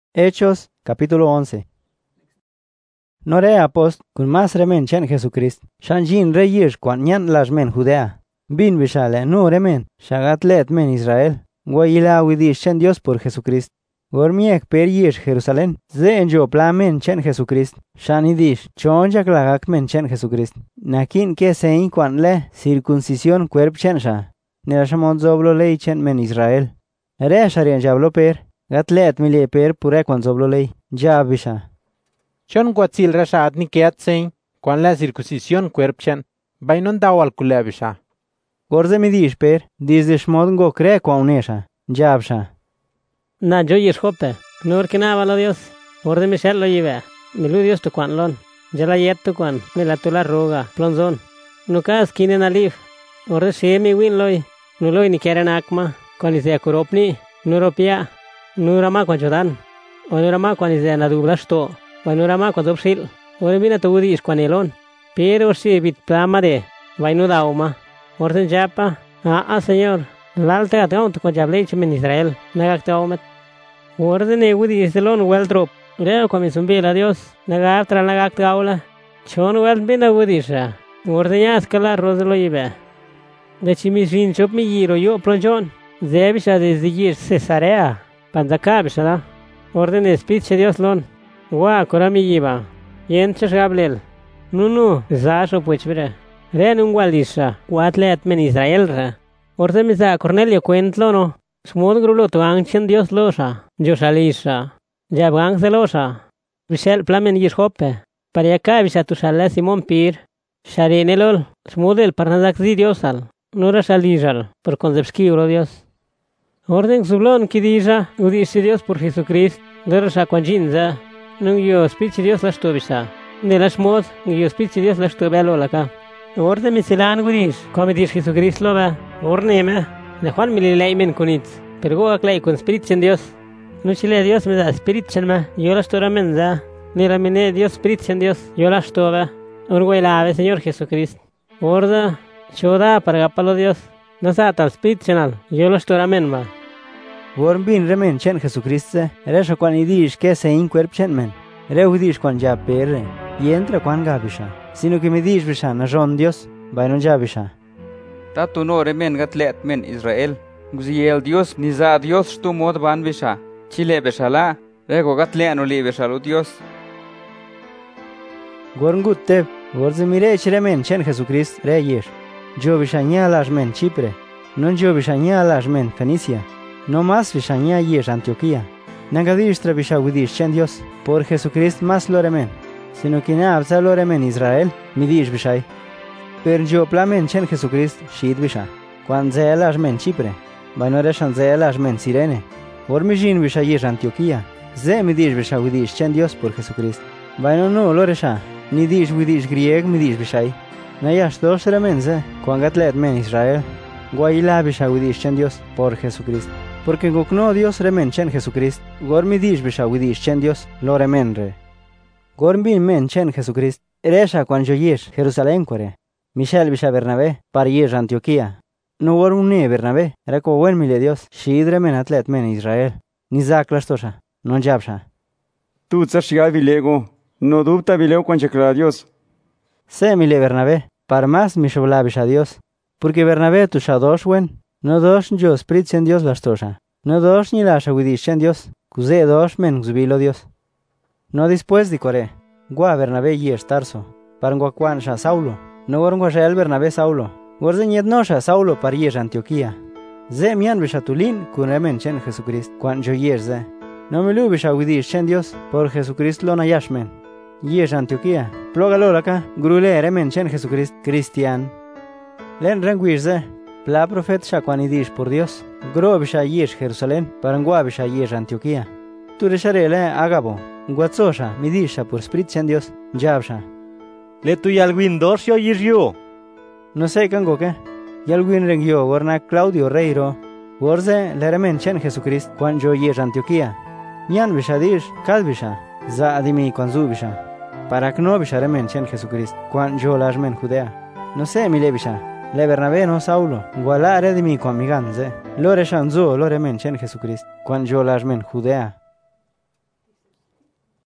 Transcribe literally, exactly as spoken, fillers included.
Hechos, capítulo once. No re apost kun mas remen chen Jesucrist. Shanjin re yish kwan nyan las men Judea. Bin bishale no remen. Shagat let men Israel. Guayila widish chen Dios por Jesucrist. Gormiek per yish Jerusalén. Ze enjo pla men chen Jesucrist. Shanidish chonjak lagak men chen Jesucrist. Nakin ke sein kwan le circuncisión cuerp chen sha. Nerashamon zoblo ley chen men Israel. Re sharian jablo per. Gatlet mile per pure kwan zoblo ley. Jabisha. Chon guatzil rashad ni keatzin, kwan la circuncisión cuerpchen, bainon dawal kulebisha. Gorze mi dish per, desde shmod ngo kre kwan unesha. Jabsha. Na yo yeshope, nur kinaba lo Dios, orde Michel lo lleve, mi lu Dios tu kwan lon, ya la yet tu kwan, mi la tu la roga, plonzon. Nuka skinen alif, orde she mi win loy, nuloy ni keren akma, kwan isea kuropni, nuropia, nurama kwan jodan, o nurama kwan isea na dublashto. Vainurama kwan zopsil, ore mina tuudi iskwanelon, pero si bit plamade, vainuda oma, orden japa, ah ah señor, lalte atgaun tu kwan jablech men Israel, nagakte omet, orden eudi istelon weldrop, reo kwan misumbila Dios, nagaftra nagakte aula, chon weld bina udisha, orden ya skala roselo ibe, de chimishin chop mi giro yo plonjon, zebisha desde gir Cesarea, pandakabisha, orden espíritu Dios lon. Wa korami yiba yenches gablel nunu zasho puchbre ren un waldisha watlet men Israel ra orde misa Cornelio cuentlo no smod grulo to anchen Dios losa Josalisha jabang zelosa Michel plamen yishope pariaka bisa tu shala Simon Pir sharinelol smodel parnadak diosal nura shalizal por konzepski uro Dios orden sublon kidisha udisi Dios por Jesucristo dersa kwanjinza Nung yo spiritu Dios las tobisa. Ne las mod, yo spiritu Dios las tobelo laka. Orde mi silan gudis, come dis Jesucristo loba. Orne me, ne Juan mi leimen kunit. Pergo aklay con spiritu Dios. No chile Dios me da spiritu me, yo las tora menza. Ni ramine Dios spiritu Dios, yo las toba. Orgüey la ave Señor Jesucristo. Orda, choda para gapalo Dios. No sa tal spiritu yo las tora menma. Worm bin remen chen Jesucrist, resha kwan idish ke sein cuerp chen men. Reudish kwan ja perre, y entra kwan gabisha. Sino que me dish bisha na jon Dios, bainon jabisha. Tatu no remen gatlet men Israel. Guziel Dios niza Dios stu mod ban bisha. Chile beshala, rego gatlet no li beshalo Dios. Gorn gutte, gorze mire remen chen Jesucrist, reyer. Jo bisha nyalash men Chipre. Non jo bisha nyalash men Fenicia. No más vishanya yesh Antioquía. Nagadistra vishawidish chen Dios. Por Jesucrist más loremen. Sino que na abza loremen Israel. Midish vishay. Per jo plamen chen Jesucrist shid visha. Kwan zeelash men Chipre. Bainoreshan zeelash men Sirene. Or mijin vishayesh Antioquía. Ze midish vishawidish chen Dios por Jesucrist. Baino no loresha. Nidish widish grieg midish vishay. Nayash dos remen ze. Kwan gatlet men Israel. Guayila vishawidish chen Dios por Jesucrist. Porque gokno Dios remen chen Jesucrist, gormi dish bishawidish chen Dios lo remen re. Gormi men chen Jesucrist, eresha kwan joyesh Jerusalén kore. Michel bisha Bernabé, par yesh Antioquía. No gormune Bernabé, reko wen mile Dios, shid remen atlet men Israel. Nizak lastosha, non jabsha. Tu tsashiga vilego, no dubta vileo kwan chekla Dios. Se mile Bernabé, par más mishobla bisha Dios. Porque Bernabé tu shadosh wen. No dos yo sprit en Dios las tosha. No dos ni la shawidish en Dios. Kuze dos men zubilo Dios. No después de Coré. Gua Bernabé y Tarso. Parangua kwan sha Saulo. No gorngua el Bernabé Saulo. Gorzenyet no sha Saulo par yesh Antioquía. Ze mian bishatulin kunemen chen Jesucrist. Kwan yo yesh ze. No me lu bishawidish en Dios. Por Jesucrist lo na yashmen. Yesh Antioquía. Plogalo laka. Grule remen chen Jesucrist. Cristian. Len renguish ze. Pla profet shakwanidish por Dios. Grob shayesh Jerusalén. Parangua shayesh Antioquía. Tu resharele agabo. Guatzosha midisha por Spirit en Dios. Jabsha. Le tu yalwin dorsio yiryo. No sé kango ke. Yalwin rengyo gorna Claudio Reiro. Gorze leremen chen Jesucrist. Kwan jo yesh Antioquía. Nyan bishadish kalbisha. Za adimi kwanzu bisha. Parakno bisharemen chen Jesucrist. Kwan jo lajmen Judea. No sé mile bisha. Le Bernabé no Saulo, gualare di mi con mi ganze. Lore shanzo, lore men chen Jesucrist, quan jo las men Judea.